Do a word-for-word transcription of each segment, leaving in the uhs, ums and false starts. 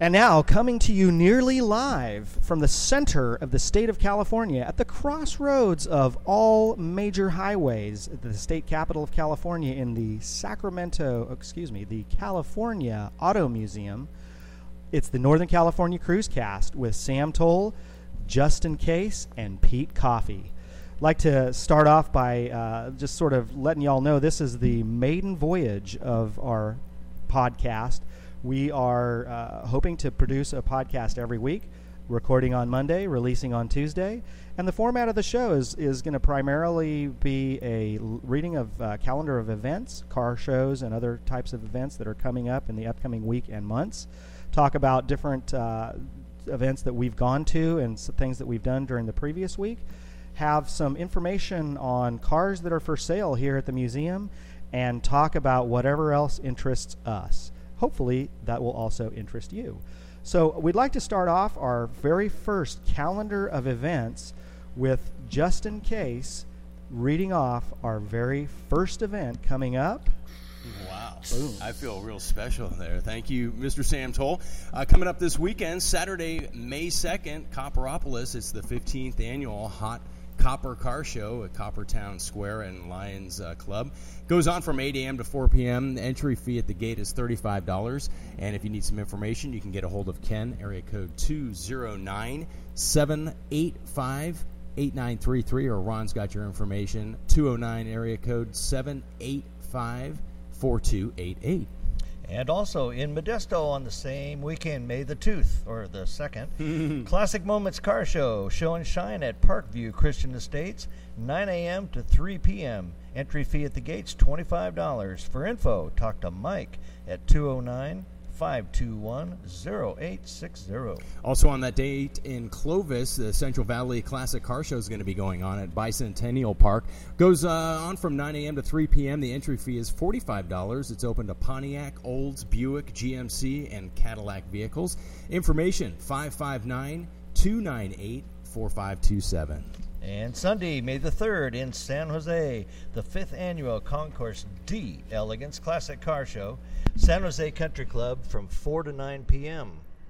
And now, coming to you nearly live from the center of the state of California, at the crossroads of all major highways, the state capital of California, in the Sacramento, excuse me, the California Auto Museum, it's the Northern California Cruise Cast with Sam Toll, Justin Case, and Pete Coffey. I'd like to start off by uh, just sort of letting y'all know this is the maiden voyage of our podcast. We are uh, hoping to produce a podcast every week, recording on Monday, releasing on Tuesday. And the format of the show is, is going to primarily be a l- reading of uh, calendar of events, car shows, and other types of events that are coming up in the upcoming week and months. Talk about different uh, events that we've gone to and some things that we've done during the previous week. Have some information on cars that are for sale here at the museum, and talk about whatever else interests us. Hopefully, that will also interest you. So we'd like to start off our very first calendar of events with Justin Case reading off our very first event coming up. Wow. Boom. I feel real special there. Thank you, Mister Sam Toll. Uh, coming up this weekend, Saturday, May second, Copperopolis. It's the fifteenth annual Hot Copper Car Show at Coppertown Square and Lions uh, Club. Goes on from eight a.m. to four p.m. The entry fee at the gate is thirty-five dollars. And if you need some information, you can get a hold of Ken, area code two oh nine, seven eight five, eight nine three three, or Ron's got your information, two oh nine, area code seven eight five, four two eight eight. And also in Modesto on the same weekend, May the tooth, or the second, Classic Moments Car Show, show and shine at Parkview Christian Estates, nine a.m. to three p.m. Entry fee at the gates, twenty-five dollars. For info, talk to Mike at two oh nine, five two one, oh eight six oh. Also on that date in Clovis, the Central Valley Classic Car Show is going to be going on at Bicentennial Park. Goes uh, on from nine a.m. to three p.m. The entry fee is forty-five dollars. It's open to Pontiac, Olds, Buick, G M C, and Cadillac vehicles. Information, five five nine, two nine eight, four five two seven. And Sunday, May the third, in San Jose, the fifth annual Concourse D Elegance Classic Car Show, San Jose Country Club, from four to nine p.m.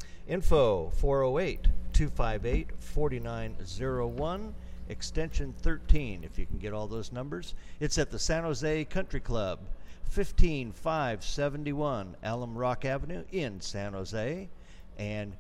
Info, four oh eight, two five eight, four nine oh one, extension thirteen, if you can get all those numbers. It's at the San Jose Country Club, fifteen five seventy-one Alum Rock Avenue in San Jose. And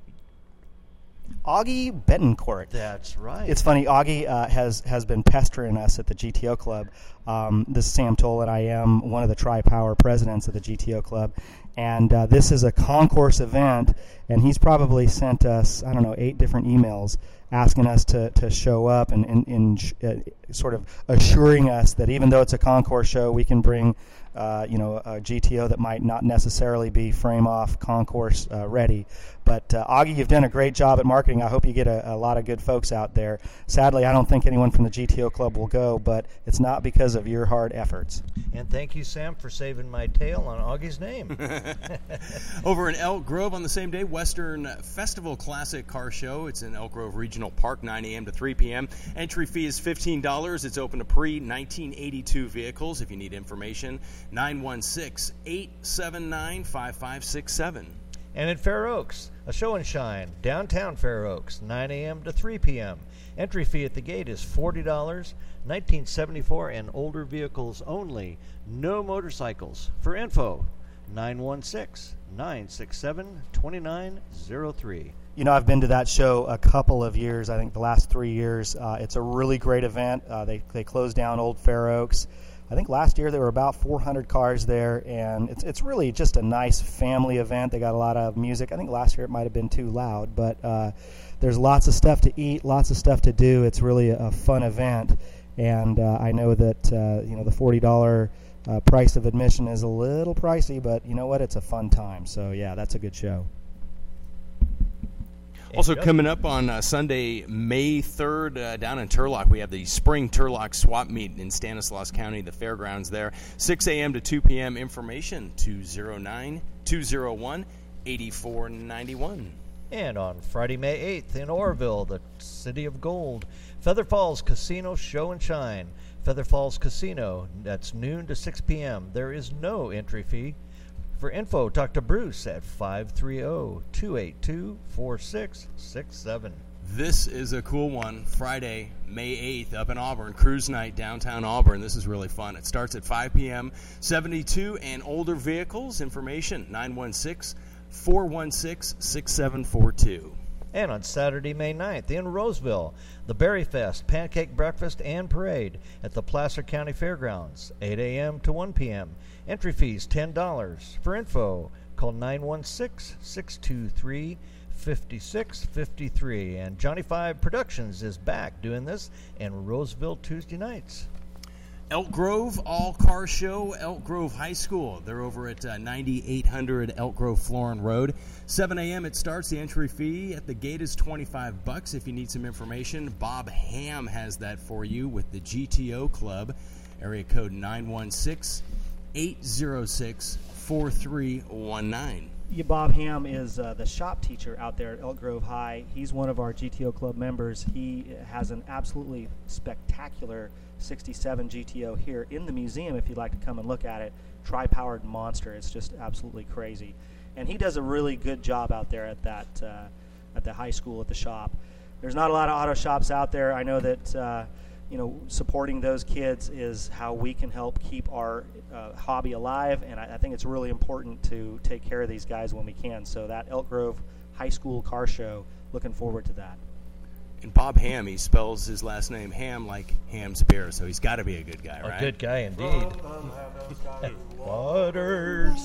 Augie Betancourt. that's right. It's funny, Augie uh, has, has been pestering us at the G T O Club. Um, this is Sam Toll, and I am one of the Tri-Power presidents of the G T O Club. And uh, this is a concourse event, and he's probably sent us, I don't know, eight different emails asking us to, to show up and, and, and uh, sort of assuring us that even though it's a concourse show, we can bring uh, you know, a G T O that might not necessarily be frame-off concourse uh, ready. But uh, Augie, you've done a great job at marketing. I hope you get a, a lot of good folks out there. Sadly, I don't think anyone from the G T O Club will go, but it's not because of your hard efforts. And thank you, Sam, for saving my tail on Augie's name. Over in Elk Grove on the same day, Western Festival Classic Car Show. It's in Elk Grove Regional Park, nine a.m. to three p.m. Entry fee is fifteen dollars. It's open to pre nineteen eighty-two vehicles. If you need information, nine one six, eight seven nine, five five six seven. And in Fair Oaks, a show and shine, downtown Fair Oaks, nine a.m. to three p.m. Entry fee at the gate is forty dollars, nineteen seventy-four and older vehicles only. No motorcycles. For info, nine one six, nine six seven, two nine oh three. You know, I've been to that show a couple of years, I think the last three years. Uh, it's a really great event. Uh, they, they closed down Old Fair Oaks. I think last year there were about four hundred cars there, and it's it's really just a nice family event. They got a lot of music. I think last year it might have been too loud, but uh, there's lots of stuff to eat, lots of stuff to do. It's really a, a fun event, and uh, I know that uh, you know the forty dollars uh, price of admission is a little pricey, but you know what? It's a fun time. So yeah, that's a good show. Also coming up on uh, Sunday, May third, uh, down in Turlock, we have the Spring Turlock Swap Meet in Stanislaus County, the fairgrounds there, six a.m. to two p.m. Information, two oh nine, two oh one, eight four nine one. And on Friday, May eighth, in Orville, the City of Gold, Feather Falls Casino Show and Shine. Feather Falls Casino, that's noon to six p.m. There is no entry fee. For info, talk to Bruce at five three zero, two eight two, four six six seven. This is a cool one. Friday, May eighth, up in Auburn, Cruise Night, downtown Auburn. This is really fun. It starts at five p.m. seventy-two and older vehicles. Information, nine one six, four one six, six seven four two. And on Saturday, May ninth, in Roseville, the Berry Fest, Pancake Breakfast, and Parade at the Placer County Fairgrounds, eight a.m. to one p.m. Entry fees, ten dollars. For info, call nine one six, six two three, five six five three. And Johnny Five Productions is back doing this in Roseville Tuesday nights. Elk Grove All Car Show, Elk Grove High School. They're over at uh, ninety-eight hundred Elk Grove Florin Road. seven a.m. it starts. The entry fee at the gate is twenty-five bucks. If you need some information, Bob Ham has that for you with the G T O Club. Area code nine one six, eight zero six, four three one nine. Yeah, Bob Ham is uh, the shop teacher out there at Elk Grove High. He's one of our G T O Club members. He has an absolutely spectacular sixty-seven G T O here in the museum if you'd like to come and look at it. Tri-powered monster. It's just absolutely crazy. And he does a really good job out there at that uh, at the high school, at the shop. There's not a lot of auto shops out there. I know that uh, you know, supporting those kids is how we can help keep our uh, hobby alive, and I, I think it's really important to take care of these guys when we can. So that Elk Grove High School Car Show, looking forward to that. And Bob Ham, he spells his last name Ham like Ham's beer, so he's got to be a good guy, right? A good guy indeed. Waters.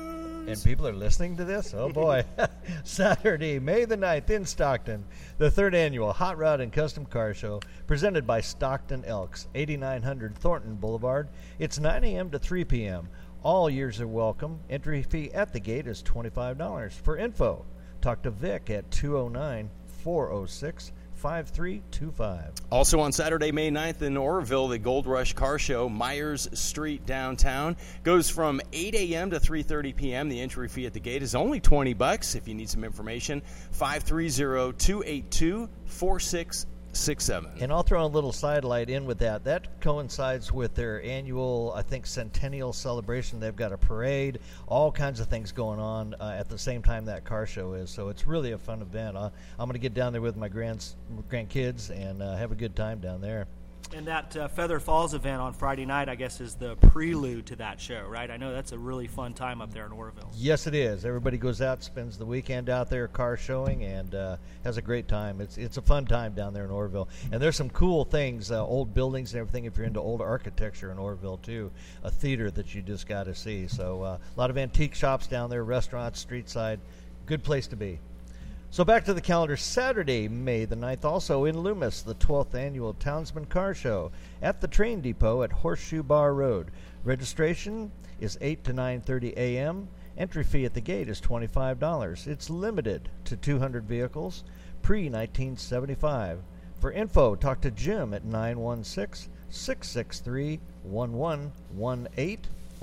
And people are listening to this? Oh, boy. Saturday, May the ninth in Stockton, the third annual Hot Rod and Custom Car Show, presented by Stockton Elks, eighty-nine hundred Thornton Boulevard. It's nine a.m. to three p.m. All years are welcome. Entry fee at the gate is twenty-five dollars. For info, talk to Vic at two oh nine, four oh six, five three two five. Also on Saturday, May ninth in Oroville, the Gold Rush Car Show, Myers Street downtown, goes from eight a.m. to three thirty p.m. The entry fee at the gate is only twenty bucks. If you need some information, five three zero, two eight two, four six six seven. And I'll throw a little sidelight in with that. That coincides with their annual, I think, centennial celebration. They've got a parade, all kinds of things going on uh, at the same time that car show is. So it's really a fun event. Uh, I'm going to get down there with my grands, grandkids and uh, have a good time down there. And that uh, Feather Falls event on Friday night, I guess, is the prelude to that show, right? I know that's a really fun time up there in Oroville. Yes, it is. Everybody goes out, spends the weekend out there car showing, and uh, has a great time. It's it's a fun time down there in Oroville. And there's some cool things, uh, old buildings and everything, if you're into old architecture in Oroville, too. A theater that you just got to see. So uh, a lot of antique shops down there, restaurants, street side. Good place to be. So back to the calendar, Saturday, May the ninth, also in Loomis, the twelfth Annual Townsman Car Show at the train depot at Horseshoe Bar Road. Registration is eight to nine thirty a.m. Entry fee at the gate is twenty-five dollars. It's limited to two hundred vehicles, pre nineteen seventy-five. For info, talk to Jim at nine one six, six six three, one one one eight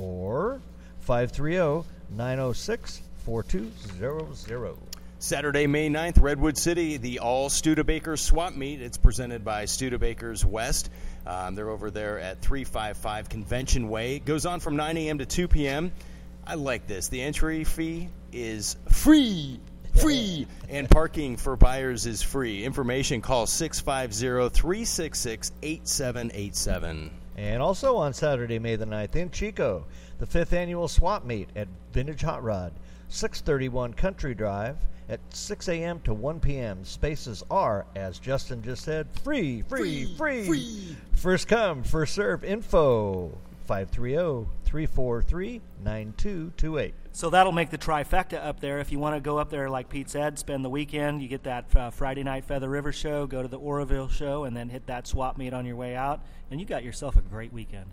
or five three zero, nine zero six, four two zero zero. Saturday, May ninth, Redwood City, the all Studebakers Swap Meet. It's presented by Studebakers West. Um, they're over there at three fifty-five Convention Way. It goes on from nine a.m. to two p.m. I like this. The entry fee is free. Free. And parking for buyers is free. Information, call six five zero, three six six, eight seven eight seven. And also on Saturday, May the ninth, in Chico, the fifth Annual Swap Meet at Vintage Hot Rod, six thirty-one Country Drive, at six a.m. to one p.m. Spaces are, as Justin just said, free, free, free. free. free. First come, first serve. Info, five three zero, three four three, nine two two eight. So that'll make the trifecta up there. If you want to go up there, like Pete said, spend the weekend, you get that uh, Friday night Feather River show, go to the Oroville show, and then hit that swap meet on your way out, and you got yourself a great weekend.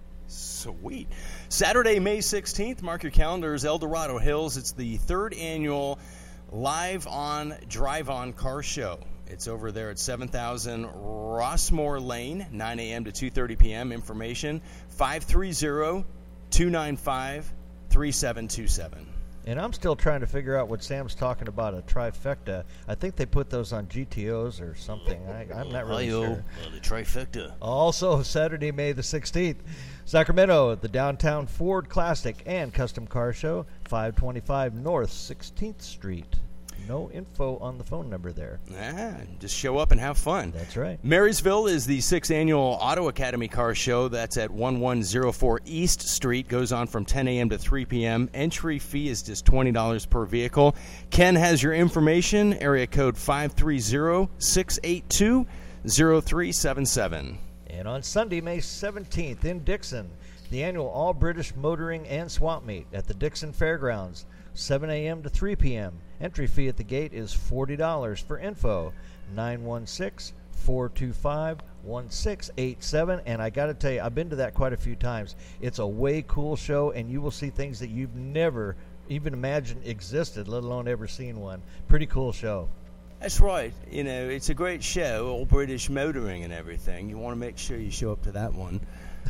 Sweet. Saturday, May sixteenth, mark your calendars, El Dorado Hills. It's the third annual Live on Drive On Car Show. It's over there at seven thousand Rossmore Lane, nine a.m. to two thirty p.m. Information, five three zero, two nine five, three seven two seven. And I'm still trying to figure out what Sam's talking about, a trifecta. I think they put those on G T Os or something. I, I'm not really Hi-yo. sure. Uh, the trifecta. Also, Saturday, May the sixteenth, Sacramento, the Downtown Ford Classic and Custom Car Show, five twenty-five North sixteenth Street. No info on the phone number there. Ah, just show up and have fun. That's right. Marysville is the sixth annual Auto Academy Car Show. That's at one one zero four East Street. Goes on from ten a.m. to three p.m. Entry fee is just twenty dollars per vehicle. Ken has your information. Area code five three zero, six eight two, zero three seven seven. And on Sunday, May seventeenth in Dixon, the annual All-British Motoring and Swap Meet at the Dixon Fairgrounds, seven a.m. to three p.m. Entry fee at the gate is forty dollars. For info, nine one six, four two five, one six eight seven. And I got to tell you, I've been to that quite a few times. It's a way cool show, and you will see things that you've never even imagined existed, let alone ever seen one. Pretty cool show. That's right. You know, it's a great show, all British motoring and everything. You want to make sure you show up to that one.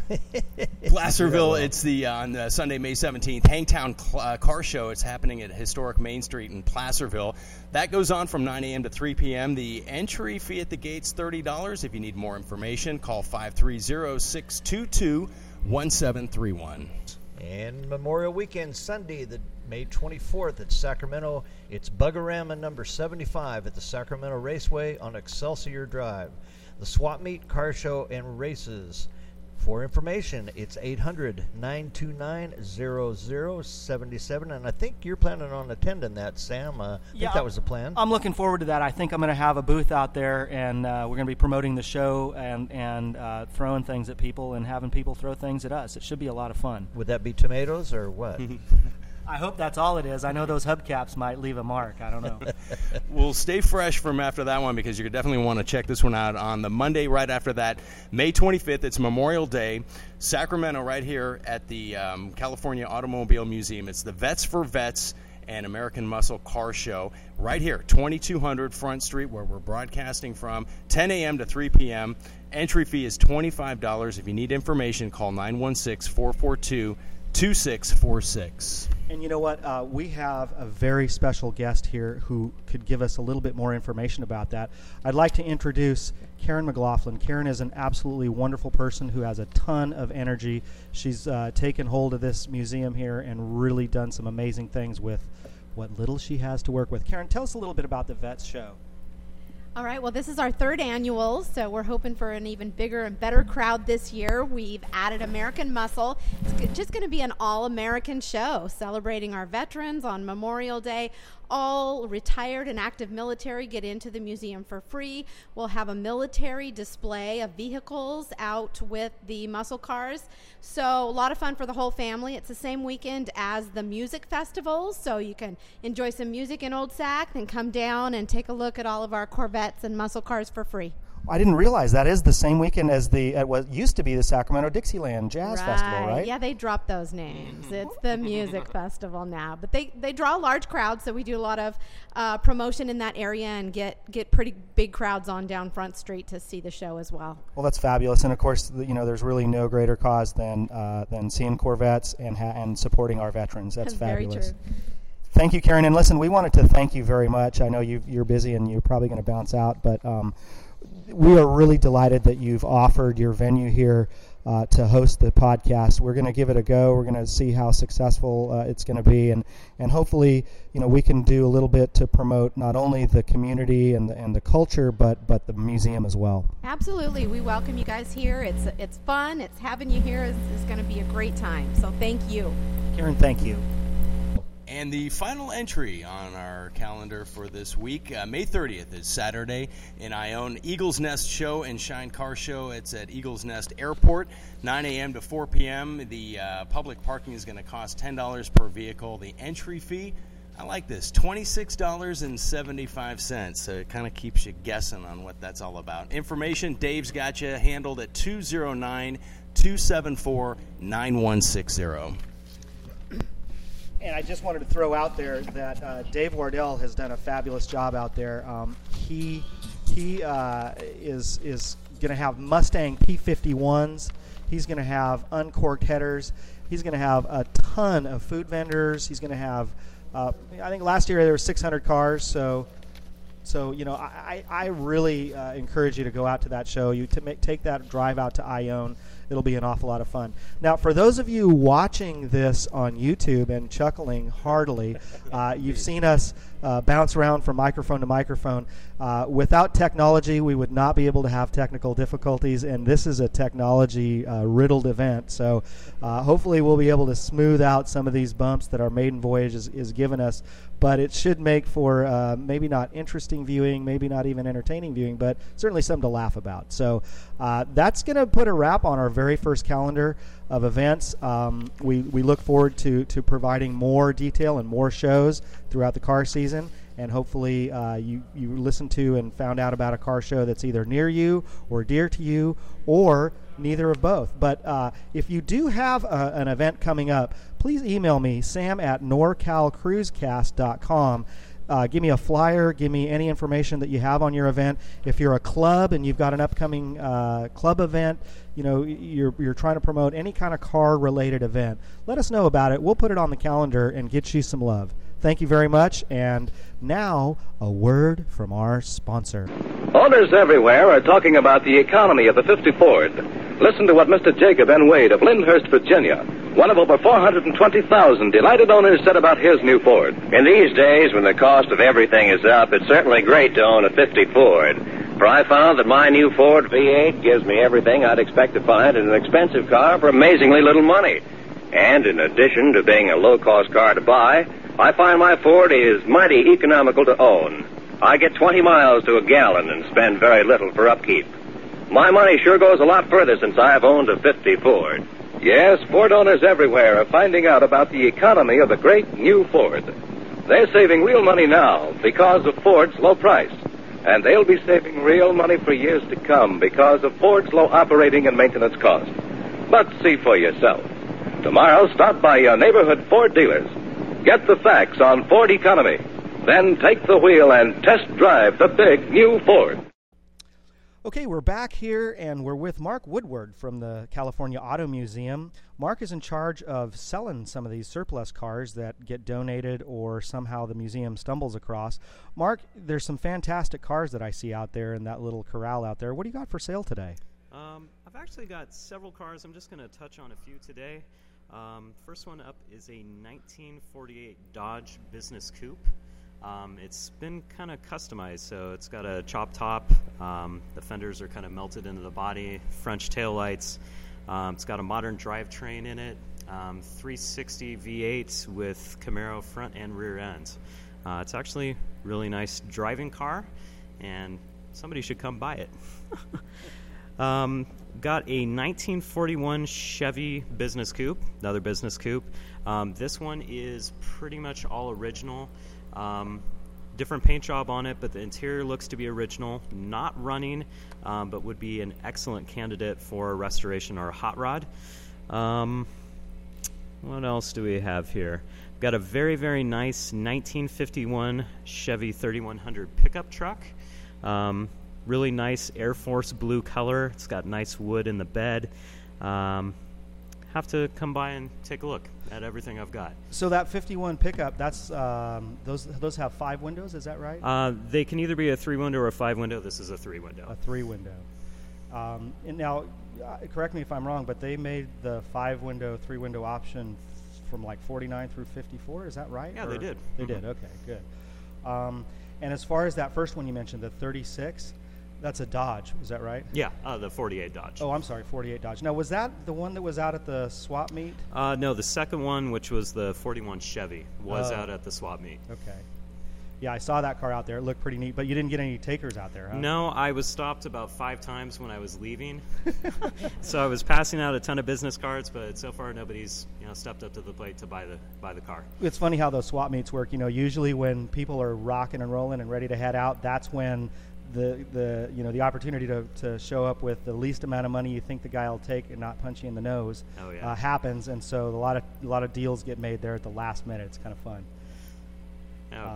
Placerville, it's the uh, on uh, Sunday, May seventeenth, Hangtown Cl- uh, Car Show. It's happening at historic Main Street in Placerville. That goes on from nine a.m. to three p.m. The entry fee at the gate's thirty dollars. If you need more information, call five three zero, six two two, one seven three one. And Memorial Weekend, Sunday, the May twenty-fourth at Sacramento. It's Bugorama number seventy-five at the Sacramento Raceway on Excelsior Drive. The Swap Meet, Car Show, and Races. For information, it's eight hundred, nine two nine, zero zero seven seven. And I think you're planning on attending that, Sam. Uh, I Yeah, think that was the plan. I'm looking forward to that. I think I'm going to have a booth out there, and uh, we're going to be promoting the show and, and uh, throwing things at people and having people throw things at us. It should be a lot of fun. Would that be tomatoes or what? I hope that's all it is. I know those hubcaps might leave a mark. I don't know. We'll stay fresh from after that one because you definitely want to check this one out on the Monday right after that, May twenty-fifth. It's Memorial Day, Sacramento, right here at the um, California Automobile Museum. It's the Vets for Vets and American Muscle Car Show right here, twenty-two hundred Front Street, where we're broadcasting from, ten a.m. to three p.m. Entry fee is twenty-five dollars. If you need information, call nine one six, four four two, two six four six. And you know what? Uh, we have a very special guest here who could give us a little bit more information about that. I'd like to introduce Karen McLaughlin. Karen is an absolutely wonderful person who has a ton of energy. She's uh, taken hold of this museum here and really done some amazing things with what little she has to work with. Karen, tell us a little bit about the Vets Show. All right, well, this is our third annual, so we're hoping for an even bigger and better crowd this year. We've added American Muscle. It's g- just going to be an all-American show celebrating our veterans on Memorial Day. All retired and active military get into the museum for free. We'll have a military display of vehicles out with the muscle cars. So a lot of fun for the whole family. It's the same weekend as the music festivals, so you can enjoy some music in Old Sac, then come down and take a look at all of our Corvettes and muscle cars for free. I didn't realize that is the same weekend as the at what used to be the Sacramento Dixieland Jazz Festival, right? Yeah, they dropped those names. It's the music festival now, but they, they draw a large crowd, so we do a lot of uh, promotion in that area and get, get pretty big crowds on down Front Street to see the show as well. Well, that's fabulous, and of course, you know, there's really no greater cause than uh, than seeing Corvettes and ha- and supporting our veterans. That's, That's very fabulous. true. Thank you, Karen. And listen, we wanted to thank you very much. I know you you're busy and you're probably going to bounce out, but um, we are really delighted that you've offered your venue here uh, to host the podcast. We're going to give it a go. We're going to see how successful uh, it's going to be, and, and hopefully, you know, we can do a little bit to promote not only the community and the, and the culture, but but the museum as well. Absolutely. We welcome you guys here. It's it's fun. It's having you here is, is going to be a great time. So thank you. Karen, thank you. And the final entry on our calendar for this week, uh, May thirtieth, is Saturday in Ione. Eagles Nest Show and Shine Car Show. It's at Eagles Nest Airport, nine a.m. to four p.m. The uh, public parking is going to cost ten dollars per vehicle. The entry fee, I like this, twenty-six dollars and seventy-five cents. So it kind of keeps you guessing on what that's all about. Information, Dave's got you handled at two oh nine, two seven four, nine one six zero. And I just wanted to throw out there that uh, Dave Wardell has done a fabulous job out there. Um, he he uh, is is going to have Mustang P fifty-ones. He's going to have uncorked headers. He's going to have a ton of food vendors. He's going to have Uh, I think last year there were six hundred cars, so so you know I, I really uh, encourage you to go out to that show. You to make, take that drive out to Ione. It'll be an awful lot of fun. Now, for those of you watching this on YouTube and chuckling heartily, uh, you've seen us uh, bounce around from microphone to microphone. Uh, without technology, we would not be able to have technical difficulties, and this is a technology-riddled uh, event. So uh, hopefully we'll be able to smooth out some of these bumps that our maiden voyage is, is giving us. But it should make for uh, maybe not interesting viewing, maybe not even entertaining viewing, but certainly something to laugh about. So uh, that's going to put a wrap on our very first calendar of events. Um, we, we look forward to, to providing more detail and more shows throughout the car season. And hopefully uh, you, you listened to and found out about a car show that's either near you or dear to you or neither of both. But uh, if you do have a, an event coming up, please email me, sam at norcal cruisecast dot com. Uh, give me a flyer. Give me any information that you have on your event. If you're a club and you've got an upcoming uh, club event, you know, you're, you're trying to promote any kind of car-related event, let us know about it. We'll put it on the calendar and get you some love. Thank you very much. And now, a word from our sponsor. Owners everywhere are talking about the economy of the fifty Ford. Listen to what Mister Jacob N. Wade of Lyndhurst, Virginia, one of over four hundred twenty thousand delighted owners, said about his new Ford. In these days, when the cost of everything is up, it's certainly great to own a fifty Ford. For I found that my new Ford V eight gives me everything I'd expect to find in an expensive car for amazingly little money. And in addition to being a low-cost car to buy, I find my Ford is mighty economical to own. I get twenty miles to a gallon and spend very little for upkeep. My money sure goes a lot further since I've owned a fifty Ford. Yes, Ford owners everywhere are finding out about the economy of the great new Ford. They're saving real money now because of Ford's low price. And they'll be saving real money for years to come because of Ford's low operating and maintenance costs. But see for yourself. Tomorrow, stop by your neighborhood Ford dealers. Get the facts on Ford economy. Then take the wheel and test drive the big new Ford. Okay, we're back here, and we're with Mark Woodward from the California Auto Museum. Mark is in charge of selling some of these surplus cars that get donated or somehow the museum stumbles across. Mark, there's some fantastic cars that I see out there in that little corral out there. What do you got for sale today? Um, I've actually got several cars. I'm just going to touch on a few today. Um, first one up is a nineteen forty-eight Dodge Business Coupe. Um, it's been kind of customized, so it's got a chop top. Um, the fenders are kind of melted into the body, French taillights. Um, it's got a modern drivetrain in it, um, three sixty V eight with Camaro front and rear ends. Uh, it's actually a really nice driving car, and somebody should come buy it. Um, got a nineteen forty-one Chevy Business Coupe, another Business Coupe. Um, this one is pretty much all original. Um, different paint job on it, but the interior looks to be original. Not running, um, but would be an excellent candidate for a restoration or a hot rod. Um, what else do we have here? Got a very, very nice nineteen fifty-one Chevy thirty-one hundred pickup truck. Um, Really nice Air Force blue color. It's got nice wood in the bed. Um, have to come by and take a look at everything I've got. So that fifty-one pickup, that's um, those those have five windows, is that right? Uh, they can either be a three window or a five window. This is a three window. A three window. Um, and now, uh, correct me if I'm wrong, but they made the five window, three window option f- from like forty-nine through fifty-four. Is that right? Yeah, or they did. They mm-hmm. did. Okay, good. Um, and as far as that first one you mentioned, the thirty-six. That's a Dodge, is that right? Yeah, uh, the forty-eight Dodge. Oh, I'm sorry, forty-eight Dodge. Now, was that the one that was out at the swap meet? Uh, no, the second one, which was the forty-one Chevy, was oh. out at the swap meet. Okay. Yeah, I saw that car out there. It looked pretty neat, but you didn't get any takers out there, huh? No, I was stopped about five times when I was leaving. So I was passing out a ton of business cards, but so far nobody's you know stepped up to the plate to buy the buy the car. It's funny how those swap meets work. You know, usually when people are rocking and rolling and ready to head out, that's when the the you know the opportunity to, to show up with the least amount of money you think the guy will take and not punch you in the nose oh, yeah. uh, happens, and so a lot of a lot of deals get made there at the last minute. It's kind of fun. Yeah. Um,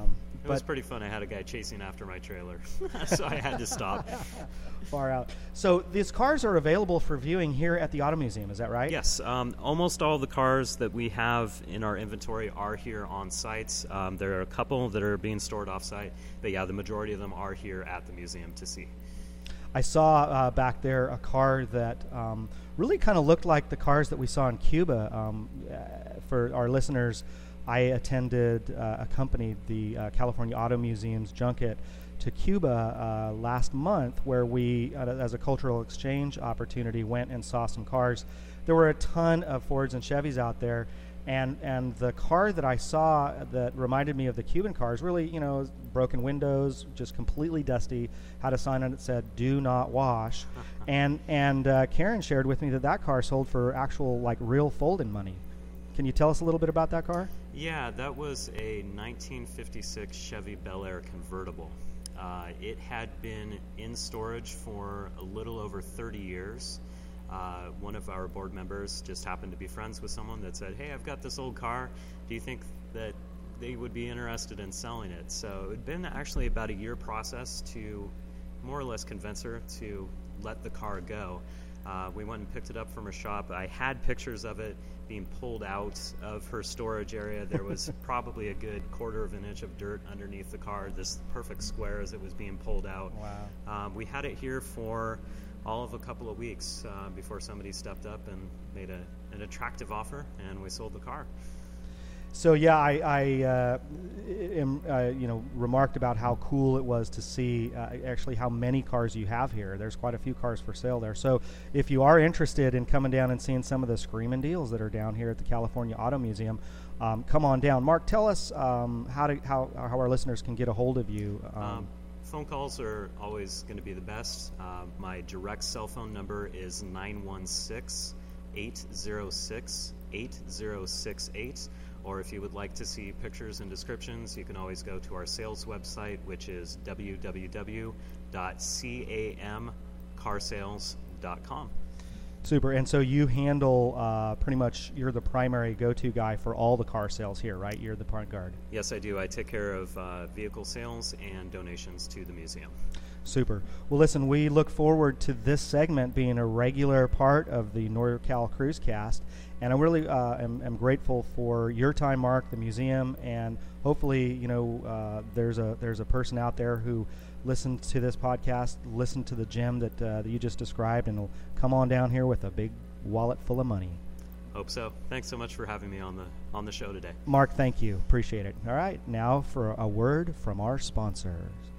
It was pretty fun. I had a guy chasing after my trailer, so I had to stop. Far out. So these cars are available for viewing here at the Auto Museum, is that right? Yes. Um, almost all the cars that we have in our inventory are here on site. Um, there are a couple that are being stored off-site, but yeah, the majority of them are here at the museum to see. I saw uh, back there a car that um, really kind of looked like the cars that we saw in Cuba. Um, uh, for our listeners, I attended, uh, accompanied the uh, California Auto Museum's junket to Cuba uh, last month, where we, uh, as a cultural exchange opportunity, went and saw some cars. There were a ton of Fords and Chevys out there, and and the car that I saw that reminded me of the Cuban cars, really, you know, broken windows, just completely dusty, had a sign on it that said "Do not wash," and and uh, Karen shared with me that that car sold for actual, like, real fold-in money. Can you tell us a little bit about that car? Yeah, that was a nineteen fifty-six Chevy Bel Air convertible. Uh, it had been in storage for a little over thirty years. Uh, one of our board members just happened to be friends with someone that said, "Hey, I've got this old car. Do you think that they would be interested in selling it?" So it had been actually about a year process to more or less convince her to let the car go. Uh, we went and picked it up from her shop. I had pictures of it being pulled out of her storage area. There was probably a good quarter of an inch of dirt underneath the car, this perfect square as it was being pulled out. Wow. Um, we had it here for all of a couple of weeks uh, before somebody stepped up and made a, an attractive offer, and we sold the car. So yeah, I, I uh, am, uh, you know, remarked about how cool it was to see uh, actually how many cars you have here. There's quite a few cars for sale there. So if you are interested in coming down and seeing some of the screaming deals that are down here at the California Auto Museum, um, come on down. Mark, tell us um, how to how how our listeners can get a hold of you. Um, Um, phone calls are always going to be the best. Uh, my direct cell phone number is nine one six, eight zero six, eight zero six eight. Or if you would like to see pictures and descriptions, you can always go to our sales website, which is w w w dot cam car sales dot com. Super. And so you handle uh, pretty much, you're the primary go-to guy for all the car sales here, right? You're the front guard. Yes, I do. I take care of uh, vehicle sales and donations to the museum. Super. Well, listen, we look forward to this segment being a regular part of the NorCal Cruise Cast, and I really uh, am, am grateful for your time, Mark, the museum, and hopefully, you know, uh, there's a there's a person out there who listened to this podcast, listened to the gem that, uh, that you just described, and will come on down here with a big wallet full of money. Hope so. Thanks so much for having me on the on the show today. Mark, thank you. Appreciate it. All right, now for a word from our sponsors.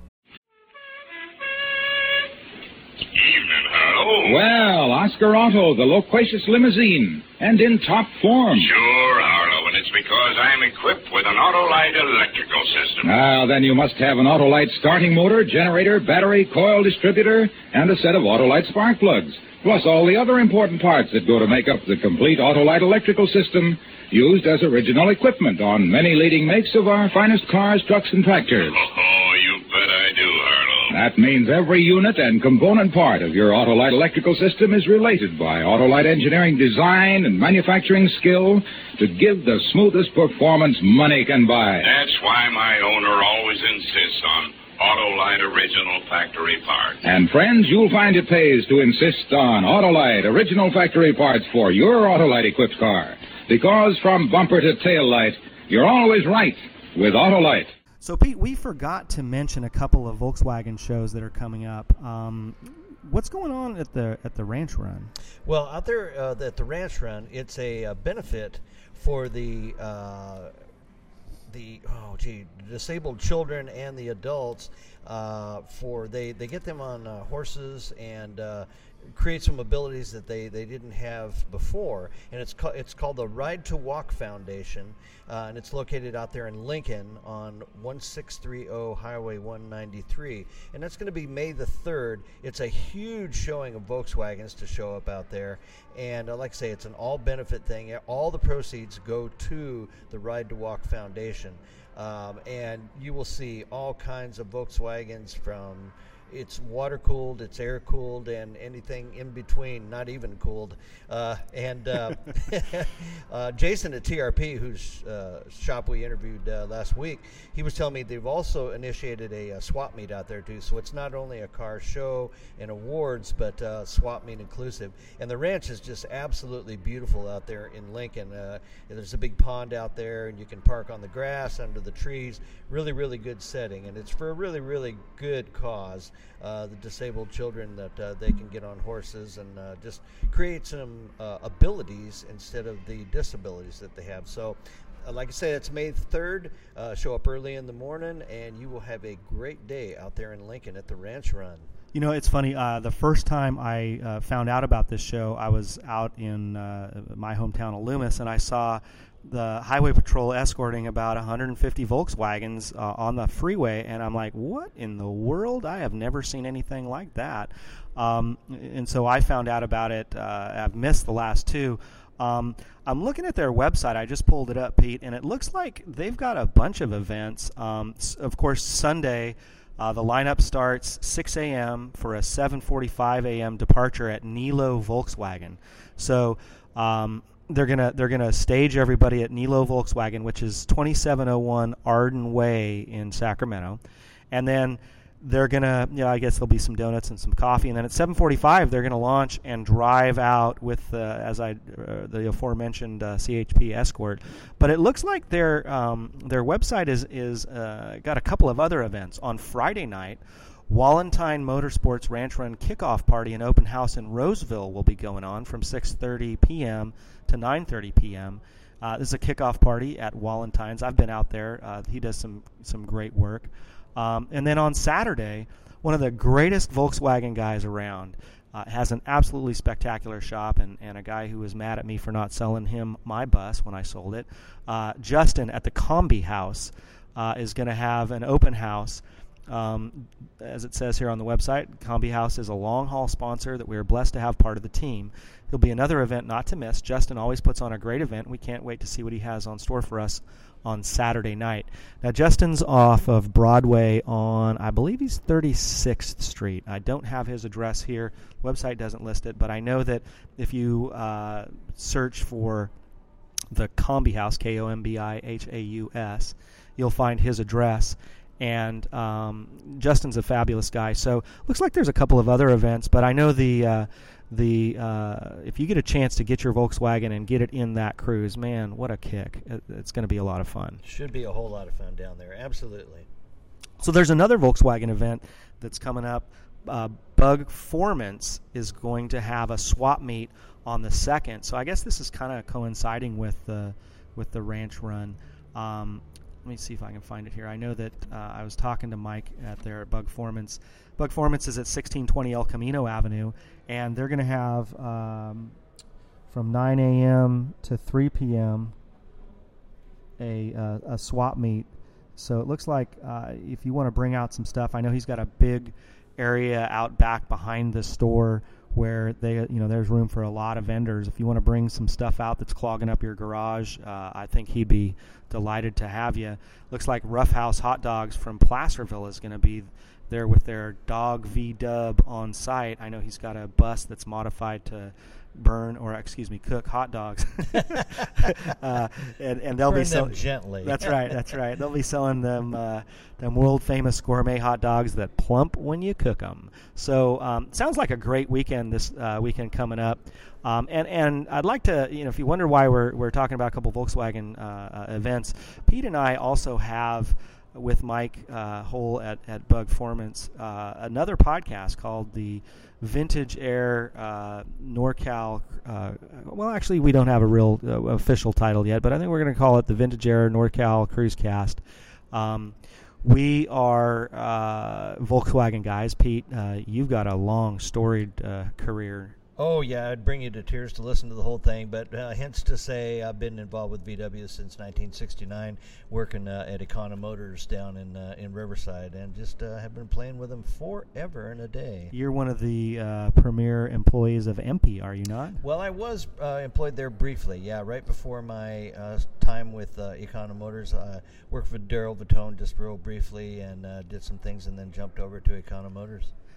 Evening, Harlow. Well, Oscar Auto, the loquacious limousine, and in top form. Sure, Harlow, and it's because I'm equipped with an Autolite electrical system. Ah, then you must have an Autolite starting motor, generator, battery, coil distributor, and a set of Autolite spark plugs, plus all the other important parts that go to make up the complete Autolite electrical system, used as original equipment on many leading makes of our finest cars, trucks, and tractors. Oh, you bet I do, Harlow. That means every unit and component part of your Autolite electrical system is related by Autolite engineering design and manufacturing skill to give the smoothest performance money can buy. That's why my owner always insists on Autolite original factory parts. And friends, you'll find it pays to insist on Autolite original factory parts for your Autolite equipped car. Because from bumper to tail light, you're always right with Autolite. So, Pete, we forgot to mention a couple of Volkswagen shows that are coming up. Um, what's going on at the at the Ranch Run? Well, out there uh, at the Ranch Run, it's a, uh benefit for the uh, the oh gee disabled children and the adults. Uh, for they they get them on uh, horses and uh, create some abilities that they, they didn't have before, and it's ca- it's called the Ride to Walk Foundation, uh, and it's located out there in Lincoln on one six three zero Highway one ninety-three, and that's going to be May the third. It's a huge showing of Volkswagens to show up out there, and uh, like I say, it's an all-benefit thing. All the proceeds go to the Ride to Walk Foundation, um, and you will see all kinds of Volkswagens from it's water cooled, it's air cooled, and anything in between, not even cooled. Uh, and uh, uh, Jason at T R P, whose uh, shop we interviewed uh, last week, he was telling me they've also initiated a, a swap meet out there too. So it's not only a car show and awards, but uh, swap meet inclusive. And the ranch is just absolutely beautiful out there in Lincoln. Uh, there's a big pond out there, and you can park on the grass under the trees. Really, really good setting, and it's for a really, really good cause. Uh, the disabled children that uh, they can get on horses and uh, just create some uh, abilities instead of the disabilities that they have. So, uh, like I said, it's May third. Uh, show up early in the morning, and you will have a great day out there in Lincoln at the Ranch Run. You know, it's funny. Uh, the first time I uh, found out about this show, I was out in uh, my hometown of Loomis, and I saw the Highway Patrol escorting about one hundred fifty Volkswagens uh, on the freeway, and I'm like, what in the world? I have never seen anything like that. Um, and so I found out about it. Uh, I've missed the last two. Um, I'm looking at their website. I just pulled it up, Pete, and it looks like they've got a bunch of events. Um, of course, Sunday, uh, the lineup starts six a.m. for a seven forty-five a.m. departure at Nilo Volkswagen. So um, they're gonna they're gonna stage everybody at Nilo Volkswagen, which is twenty-seven oh one Arden Way in Sacramento, and then they're gonna, you know, I guess there'll be some donuts and some coffee, and then at seven forty-five they're gonna launch and drive out with, uh, as I, uh, the aforementioned uh, C H P escort. But it looks like their um, their website is is uh, got a couple of other events on Friday night. Wallentine Motorsports Ranch Run Kickoff Party and Open House in Roseville will be going on from six thirty p.m. to nine thirty p.m. Uh, this is a kickoff party at Wallentine's. I've been out there. Uh, he does some some great work. Um, and then on Saturday, one of the greatest Volkswagen guys around uh, has an absolutely spectacular shop, and, and a guy who was mad at me for not selling him my bus when I sold it. Uh, Justin at the Combi House uh, is going to have an open house. Um, as it says here on the website, Combi House is a long-haul sponsor that we are blessed to have part of the team. There'll be another event not to miss. Justin always puts on a great event. We can't wait to see what he has on store for us on Saturday night. Now, Justin's off of Broadway on, I believe he's thirty-sixth Street. I don't have his address here. Website doesn't list it, but I know that if you uh, search for the Combi House, K O M B I H A U S, you'll find his address. And um, Justin's a fabulous guy. So looks like there's a couple of other events, but I know the uh, the uh, if you get a chance to get your Volkswagen and get it in that cruise, man, what a kick! It, it's going to be a lot of fun. Should be a whole lot of fun down there. Absolutely. So there's another Volkswagen event that's coming up. Uh, Bugformance is going to have a swap meet on the second. So I guess this is kind of coinciding with the with the ranch run. Um, Let me see if I can find it here. I know that uh, I was talking to Mike at their Bugformance. Bugformance is at sixteen twenty El Camino Avenue, and they're going to have um, from nine a.m. to three p.m. a uh, a swap meet. So it looks like uh, if you want to bring out some stuff, I know he's got a big area out back behind the store where they, you know, there's room for a lot of vendors. If you want to bring some stuff out that's clogging up your garage, uh, I think he'd be delighted to have you. Looks like Rough House Hot Dogs from Placerville is going to be there with their Dog V-Dub on site. I know he's got a bus that's modified to burn, or excuse me, cook hot dogs. uh, and, and they'll burn be selling them gently. That's right. That's right. They'll be selling them uh, them world famous gourmet hot dogs that plump when you cook them. So um, sounds like a great weekend this uh, weekend coming up. Um, and and I'd like to, you know, if you wonder why we're we're talking about a couple Volkswagen uh, uh, events, Pete and I also have, with Mike uh, Hole at, at Bugformance, uh, another podcast called the Vintage Air uh, NorCal. Uh, well, actually, we don't have a real uh, official title yet, but I think we're going to call it the Vintage Air NorCal Cruise Cast. Um, we are uh, Volkswagen guys. Pete, uh, you've got a long, storied uh, career. Oh, yeah, I'd bring you to tears to listen to the whole thing, but uh, hence to say I've been involved with V W since nineteen sixty-nine, working uh, at Econo Motors down in uh, in Riverside, and just uh, have been playing with them forever and a day. You're one of the uh, premier employees of E M P, are you not? Well, I was uh, employed there briefly, yeah, right before my uh, time with uh, Econo Motors. I worked for Daryl Vitone just real briefly and uh, did some things and then jumped over to Econo Motors.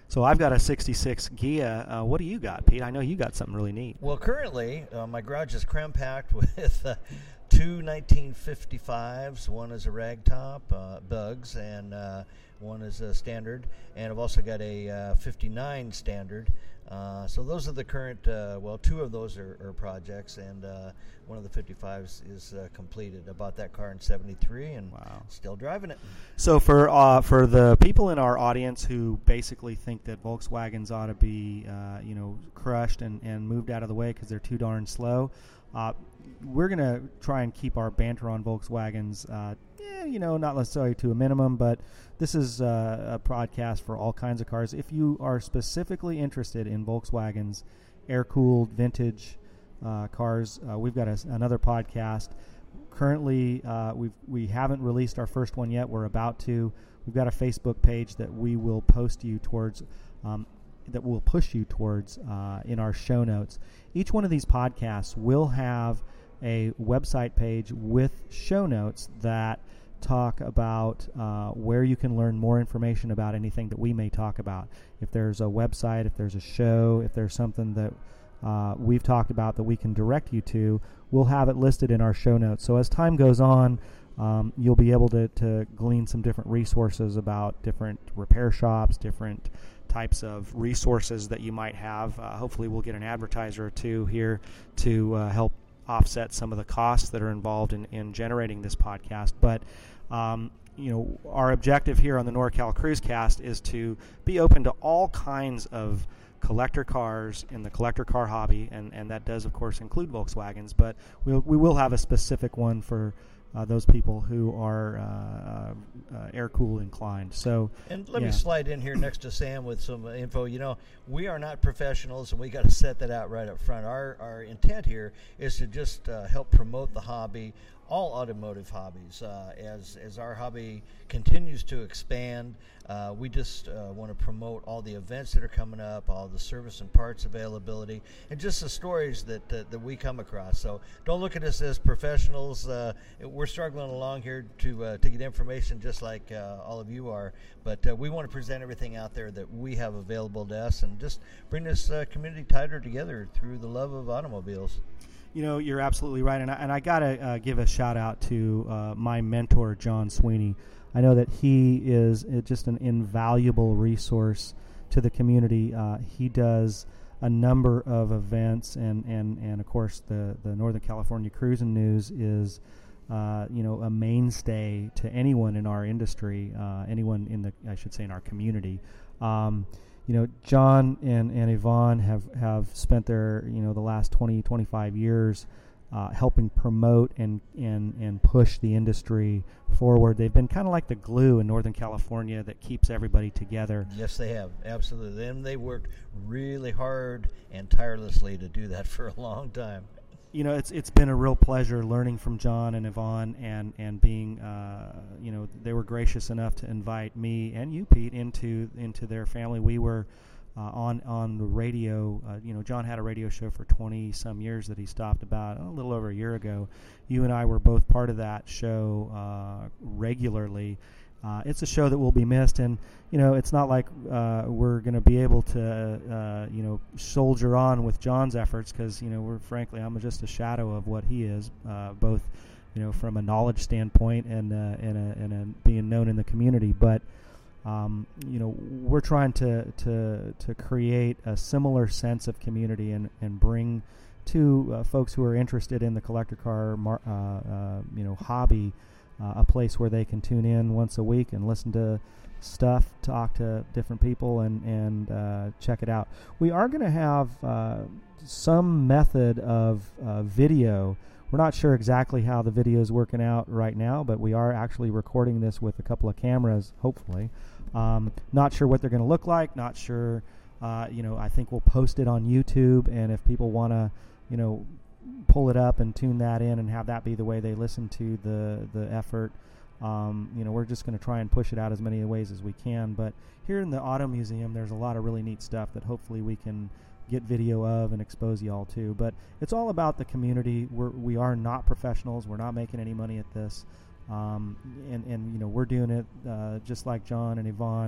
So I've got a sixty-six Ghia. Uh, what do you got, Pete? I know you got something really neat. Well, currently, uh, my garage is cram-packed with uh, two nineteen fifty-fives. One is a ragtop, uh, Bugs, and uh, one is a standard. And I've also got a uh, fifty-nine standard. Uh, so those are the current, uh, well, two of those are, are projects, and uh, one of the fifty-fives is uh, completed. I bought that car in seventy-three and wow. still driving it. So for uh, for the people in our audience who basically think that Volkswagens ought to be, uh, you know, crushed and, and moved out of the way because they're too darn slow, uh, we're going to try and keep our banter on Volkswagens, uh, eh, you know, not necessarily to a minimum, but this is uh, a podcast for all kinds of cars. If you are specifically interested in Volkswagens, air-cooled, vintage uh, cars, uh, we've got a, another podcast. Currently, uh, we've, we haven't released our first one yet. We're about to. We've got a Facebook page that we will post you towards, um, that will push you towards uh, in our show notes. Each one of these podcasts will have a website page with show notes that talk about uh, where you can learn more information about anything that we may talk about. If there's a website, if there's a show, if there's something that uh, we've talked about that we can direct you to, we'll have it listed in our show notes. So as time goes on, um, you'll be able to, to glean some different resources about different repair shops, different types of resources that you might have. Uh, hopefully we'll get an advertiser or two here to uh, help offset some of the costs that are involved in, in generating this podcast. But, um, you know, our objective here on the NorCal Cruise Cast is to be open to all kinds of collector cars in the collector car hobby, and, and that does, of course, include Volkswagens, but we'll, we will have a specific one for uh, those people who are uh, uh, air-cooled inclined. So, and let yeah. me slide in here next to Sam with some info. You know, we are not professionals, and we got to set that out right up front. Our our intent here is to just uh, help promote the hobby, all automotive hobbies. Uh, as as our hobby continues to expand, uh, we just uh, want to promote all the events that are coming up, all the service and parts availability, and just the stories that that, that we come across. So don't look at us as professionals. Uh, we're struggling along here to uh, to get information just like uh, all of you are, but uh, we want to present everything out there that we have available to us and just bring this uh, community tighter together through the love of automobiles. You know, you're absolutely right, and I, and I got to uh, give a shout-out to uh, my mentor, John Sweeney. I know that he is uh, just an invaluable resource to the community. Uh, he does a number of events, and, and, and of course, the, the Northern California Cruising News is, uh, you know, a mainstay to anyone in our industry, uh, anyone in the, I should say, in our community. Um, You know, John and, and Yvonne have, have spent their, you know, the last twenty, twenty-five years uh, helping promote and, and, and push the industry forward. They've been kind of like the glue in Northern California that keeps everybody together. Yes, they have. Absolutely. And they worked really hard and tirelessly to do that for a long time. You know, it's it's been a real pleasure learning from John and Yvonne, and and being, uh, you know, they were gracious enough to invite me and you, Pete, into into their family. We were uh, on on the radio. Uh, you know, John had a radio show for twenty some years that he stopped about a little over a year ago. You and I were both part of that show uh, regularly. Uh, it's a show that will be missed, and you know it's not like uh, we're going to be able to uh, you know soldier on with John's efforts, because you know we're frankly I'm just a shadow of what he is, uh, both you know from a knowledge standpoint and uh, and, a, and a being known in the community. But um, you know we're trying to to to create a similar sense of community and and bring to uh, folks who are interested in the collector car mar- uh, uh, you know hobby. Uh, a place where they can tune in once a week and listen to stuff, talk to different people, and, and uh, check it out. We are going to have uh, some method of uh, video. We're not sure exactly how the video is working out right now, but we are actually recording this with a couple of cameras, hopefully. Um, not sure what they're going to look like, not sure, uh, you know, I think we'll post it on YouTube, and if people want to, you know, pull it up and tune that in and have that be the way they listen to the the effort. Um, you know, we're just going to try and push it out as many ways as we can. But here in the Auto Museum, there's a lot of really neat stuff that hopefully we can get video of and expose y'all to. But it's all about the community. We're, we are not professionals. We're not making any money at this. Um, and, and, you know, we're doing it uh, just like John and Yvonne.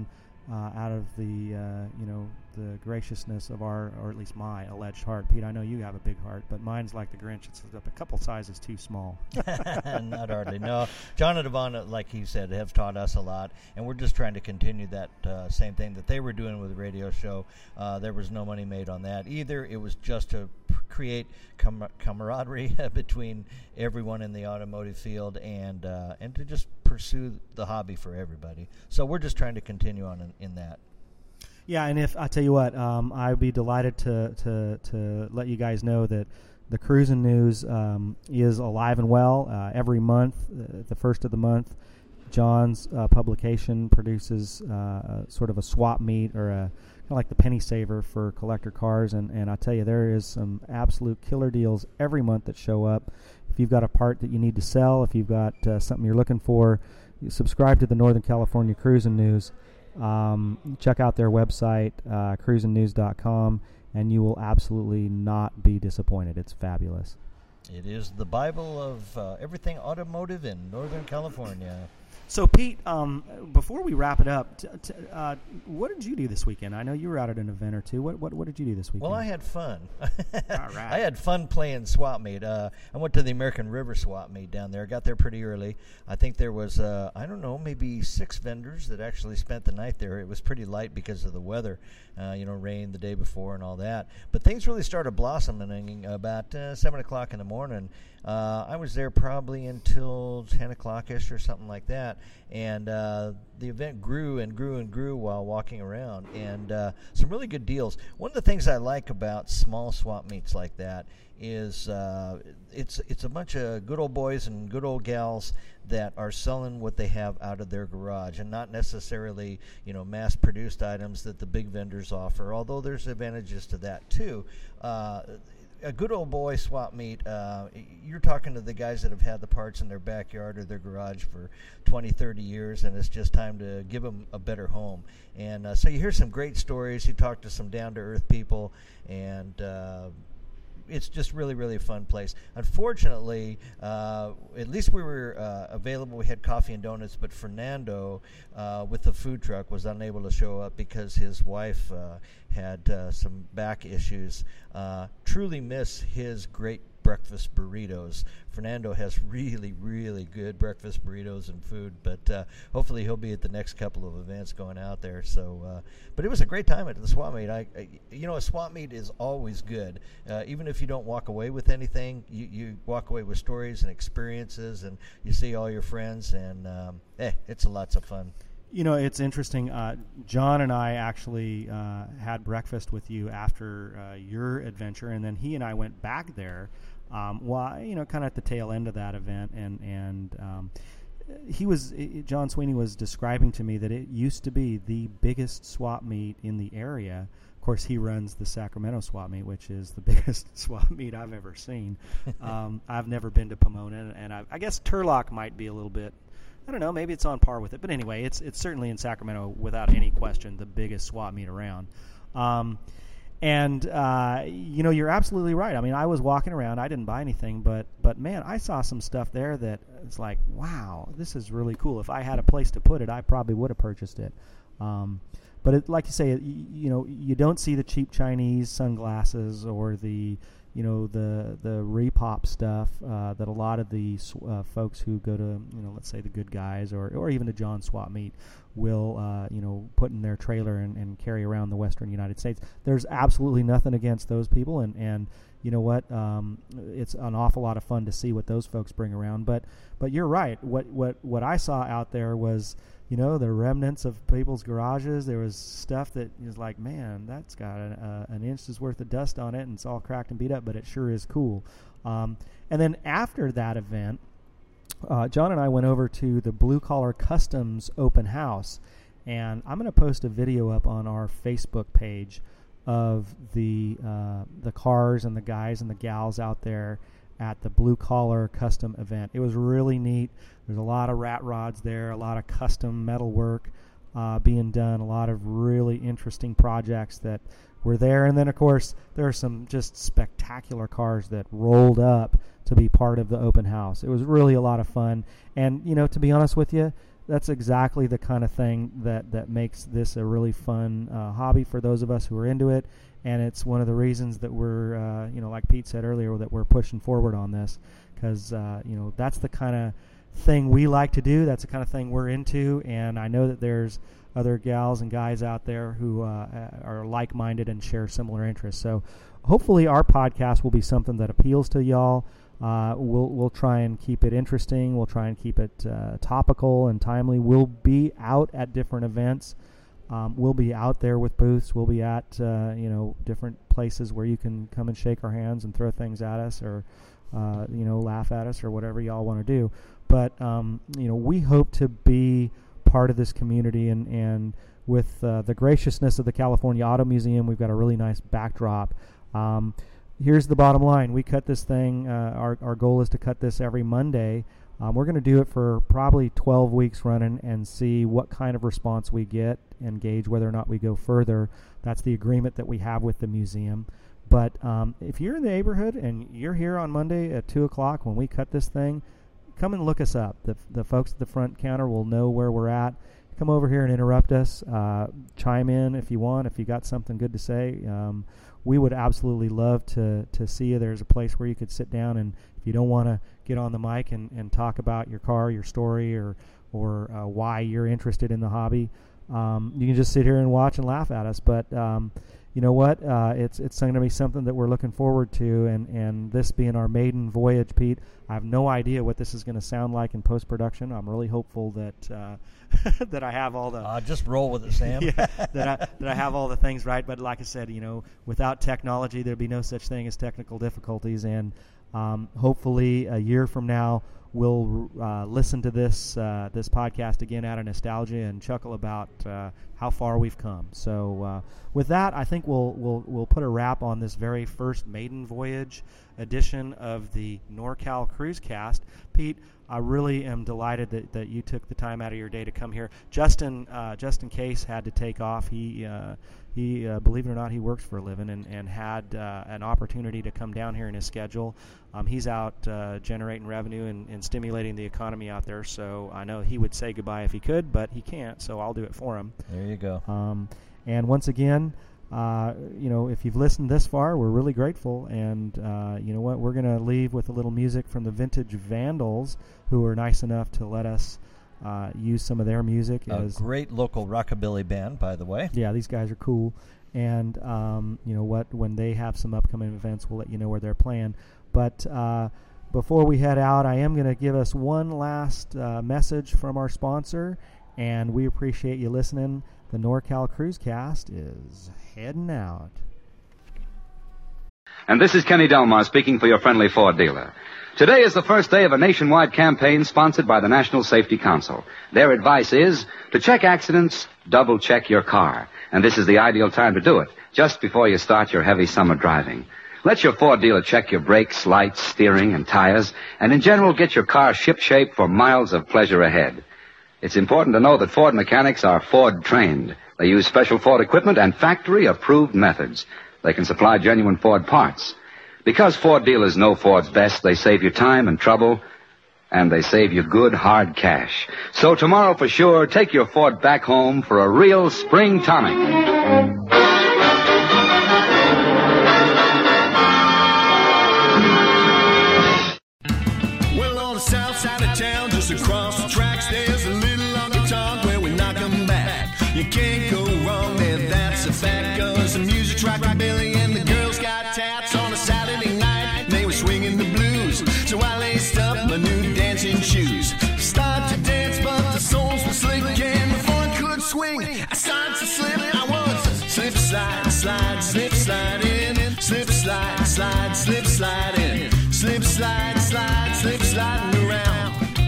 uh, out of the uh, you know the graciousness of our, or at least my alleged heart. Pete, I know you have a big heart, but mine's like the Grinch. It's a couple sizes too small. Not hardly. No, John and Devon, like he said, have taught us a lot, and we're just trying to continue that uh, same thing that they were doing with the radio show. Uh, there was no money made on that either. It was just to p- create com- camaraderie between everyone in the automotive field, and uh, and to just pursue the hobby for everybody. So we're just trying to continue on in, in that. Yeah, and if I tell you what, um, I'd be delighted to, to to let you guys know that the Cruisin' News um, is alive and well. Uh, every month, uh, the first of the month, John's uh, publication produces uh, a, sort of a swap meet, or a kind of like the penny saver for collector cars. And, and I tell you, there is some absolute killer deals every month that show up. If you've got a part that you need to sell, if you've got uh, something you're looking for, you subscribe to the Northern California Cruisin' News. Um, check out their website, uh, cruisin news dot com, and you will absolutely not be disappointed. It's fabulous. It is the Bible of uh, everything automotive in Northern California. So, Pete, um, before we wrap it up, t- t- uh, what did you do this weekend? I know you were out at an event or two. What what, what did you do this weekend? Well, I had fun. All right. I had fun playing swap meet. Uh, I went to the American River swap meet down there. Got there pretty early. I think there was, uh, I don't know, maybe six vendors that actually spent the night there. It was pretty light because of the weather, uh, you know, rain the day before and all that. But things really started blossoming about uh, seven o'clock in the morning. Uh, I was there probably until ten o'clock-ish or something like that, and uh, the event grew and grew and grew while walking around, and uh, some really good deals. One of the things I like about small swap meets like that is uh, it's it's a bunch of good old boys and good old gals that are selling what they have out of their garage, and not necessarily, you know, mass-produced items that the big vendors offer, although there's advantages to that too. Uh, A good old boy swap meet, uh, you're talking to the guys that have had the parts in their backyard or their garage for twenty, thirty years, and it's just time to give them a better home. And uh, so you hear some great stories, you talk to some down-to-earth people, and uh, it's just really, really a fun place. Unfortunately, uh, at least we were uh, available. We had coffee and donuts, but Fernando, uh, with the food truck, was unable to show up because his wife uh, had uh, some back issues. Uh, truly miss his great breakfast burritos. Fernando has really, really good breakfast burritos and food, but uh, hopefully he'll be at the next couple of events going out there. So, uh, but it was a great time at the swap meet. I, I, you know, a swap meet is always good. Uh, even if you don't walk away with anything, you, you walk away with stories and experiences, and you see all your friends, and um, eh, it's lots of fun. You know, it's interesting. Uh, John and I actually uh, had breakfast with you after uh, your adventure, and then he and I went back there. Um, well, you know, kind of at the tail end of that event, and and um, he was John Sweeney was describing to me that it used to be the biggest swap meet in the area. Of course, he runs the Sacramento swap meet, which is the biggest swap meet I've ever seen. um, I've never been to Pomona, and I, I guess Turlock might be a little bit. I don't know, maybe it's on par with it. But anyway, it's it's certainly in Sacramento, without any question, the biggest swap meet around. Um, and, uh, you know, you're absolutely right. I mean, I was walking around. I didn't buy anything. But, but man, I saw some stuff there that it's like, wow, this is really cool. If I had a place to put it, I probably would have purchased it. Um, but it, like you say, you, you know, you don't see the cheap Chinese sunglasses or the – you know, the the repop stuff uh, that a lot of the uh, folks who go to, you know, let's say the Good Guys or, or even the John Swap Meet will, uh, you know, put in their trailer and, and carry around the western United States. There's absolutely nothing against those people, and, and you know what, um, it's an awful lot of fun to see what those folks bring around. But but you're right. What what what I saw out there was, you know, the remnants of people's garages. There was stuff that is like, man, that's got an, uh, an inch's worth of dust on it, and it's all cracked and beat up, but it sure is cool. Um, and then after that event, uh, John and I went over to the Blue Collar Customs open house, and I'm going to post a video up on our Facebook page of the uh, the cars and the guys and the gals out there at the Blue Collar Custom event. It was really neat. There's a lot of rat rods there, a lot of custom metal work uh, being done, a lot of really interesting projects that were there. And then, of course, there are some just spectacular cars that rolled up to be part of the open house. It was really a lot of fun. And, you know, to be honest with you, that's exactly the kind of thing that, that makes this a really fun uh, hobby for those of us who are into it. And it's one of the reasons that we're, uh, you know, like Pete said earlier, that we're pushing forward on this, because, uh, you know, that's the kind of thing we like to do. That's the kind of thing we're into. And I know that there's other gals and guys out there who uh, are like-minded and share similar interests. So hopefully our podcast will be something that appeals to y'all. Uh, we'll we'll try and keep it interesting. We'll try and keep it uh, topical and timely. We'll be out at different events. Um, we'll be out there with booths. We'll be at uh, you know different places where you can come and shake our hands and throw things at us, or uh, you know laugh at us, or whatever y'all want to do. But um, you know we hope to be part of this community, and and with uh, the graciousness of the California Auto Museum, we've got a really nice backdrop. Um, Here's the bottom line. We cut this thing, uh, our, our goal is to cut this every Monday. Um, we're going to do it for probably twelve weeks running and see what kind of response we get and gauge whether or not we go further. That's the agreement that we have with the museum. But um, if you're in the neighborhood and you're here on Monday at two o'clock when we cut this thing, come and look us up. The, the folks at the front counter will know where we're at. Come over here and interrupt us. Uh, chime in if you want, if you got something good to say. Um, we would absolutely love to, to see you. There's a place where you could sit down, and if you don't want to get on the mic and, and talk about your car, your story, or or uh, why you're interested in the hobby, um, you can just sit here and watch and laugh at us. But um, you know what? Uh, it's it's going to be something that we're looking forward to, and, and this being our maiden voyage, Pete, I have no idea what this is going to sound like in post-production. I'm really hopeful that uh, that I have all the... Uh, just roll with it, Sam. yeah, that, I, that I have all the things right. But like I said, you know, without technology, there'd be no such thing as technical difficulties. And um, hopefully a year from now, we'll uh, listen to this uh, this podcast again out of nostalgia and chuckle about uh, how far we've come. So uh, with that, I think we'll we'll we'll put a wrap on this very first maiden voyage edition of the NorCal Cruise Cast. Pete, I really am delighted that, that you took the time out of your day to come here. Justin uh, Justin Case had to take off. He uh, he uh, believe it or not, he works for a living and, and had uh, an opportunity to come down here in his schedule. Um, he's out uh, generating revenue and, and stimulating the economy out there. So I know he would say goodbye if he could, but he can't. So I'll do it for him. There you go. Um, and once again, uh, you know, if you've listened this far, we're really grateful. And uh, you know what? We're going to leave with a little music from the Vintage Vandals, who were nice enough to let us uh, use some of their music. A as, great local rockabilly band, by the way. Yeah, these guys are cool. And um, you know what? When they have some upcoming events, we'll let you know where they're playing. But uh, before we head out, I am going to give us one last uh, message from our sponsor, and we appreciate you listening. The NorCal Cruise Cast is heading out. And this is Kenny Delmar speaking for your friendly Ford dealer. Today is the first day of a nationwide campaign sponsored by the National Safety Council. Their advice is to check accidents, double check your car. And this is the ideal time to do it, just before you start your heavy summer driving. Let your Ford dealer check your brakes, lights, steering, and tires, and in general get your car ship-shape for miles of pleasure ahead. It's important to know that Ford mechanics are Ford-trained. They use special Ford equipment and factory-approved methods. They can supply genuine Ford parts. Because Ford dealers know Ford's best, they save you time and trouble, and they save you good, hard cash. So tomorrow, for sure, take your Ford back home for a real spring tonic. Across the tracks, there's a little honky tonk where we knock 'em back. You can't go wrong there, that's a fact. Cause the music's rockabilly and the girls got tats on a Saturday night. They were swinging the blues, so I laced up my new dancing shoes. Started to dance, but the souls were slick, and before I could swing, I started to slip. I was slip, slide, slide, slip, slide in, slip, slide, slide, slip, slide in, slip, slide, slide, slip, sliding around.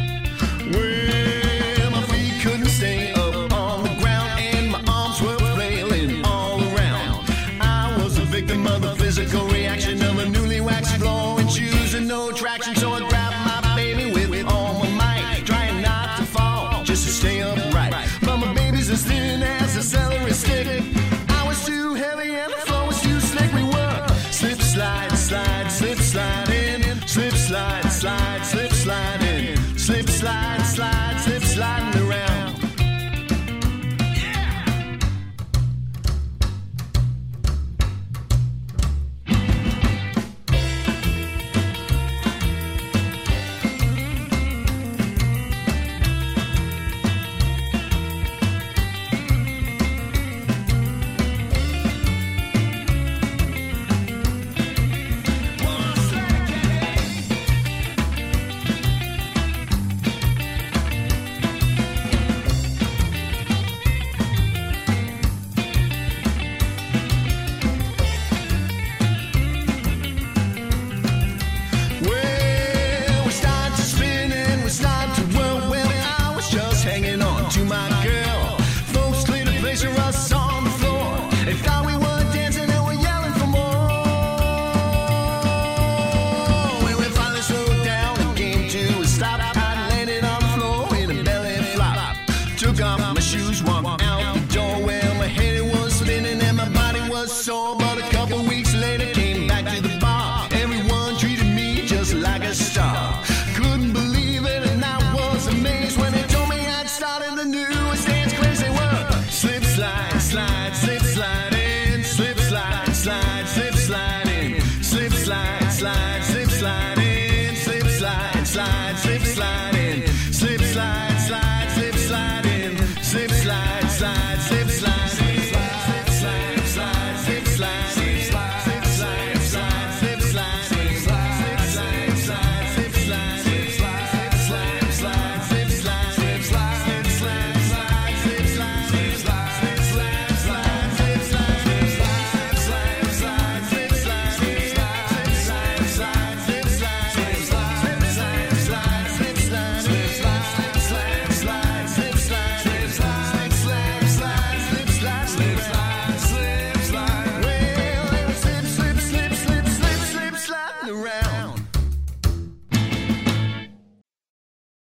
Well, my feet couldn't stay up on the ground, and my arms were flailing all around. I was a victim of the physical reaction of a newly waxed flowing shoes and no traction, so I grabbed my baby with all my might, trying not to fall, just to stay upright. But my baby's as thin as a celery stick. I was too heavy and the floor was too slick. We were slip, slide, slide, slip, slide in, slip, slide, slide, slip, slide. pressure us on the floor. They thought we were dancing and we're yelling for more. When we finally slowed down and came to a stop, I landed on the floor in a belly flop. Took off my shoes, walked out